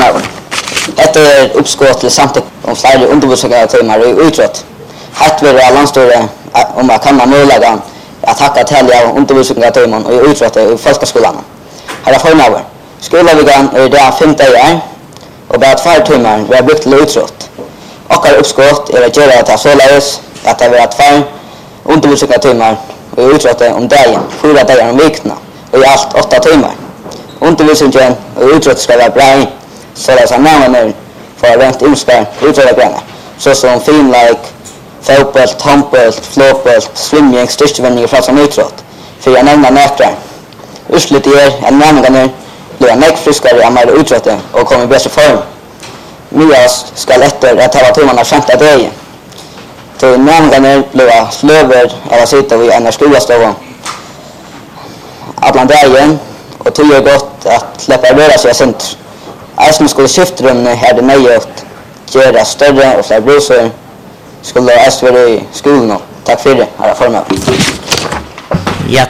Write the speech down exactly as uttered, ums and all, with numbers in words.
formar. Detta är uppskott till samtidigt om flera undervisningar timmar i utråd. Hatt vill jag landstore om att kan man möjliga att hacka till av undervisningar timmar i utråd i folkskolan. Här är formar. Skolvegan är det fem dagar och bara två timmar vi har brukt till utråd. Och är uppskott är att göra det således att det är två undervisningar timmar i utråd om dagen, fyra dagar om veckorna och i allt åtta timmar. Undervisningen och utråd ska vara bra så att namnen för rent utspel utrådagrenar såsom finlike, fotboll, handboll, fotboll, swimming, styrkevändning och som utråd för att nämna näkrar. Urslut är att namnen blir mycket friskare än mer utråd och kommer i bättre form. Myas ska lättare att ha timmarna femta dagen. Till namnen blir slöver eller sitta vid en skolaståg bland dagen och tog är gott att släppa röra sig sent. Eisen skulle skiftrummet här det möjligt göra större och fler brusor skulle eisen vara i skolan. Tack för det, herra formar.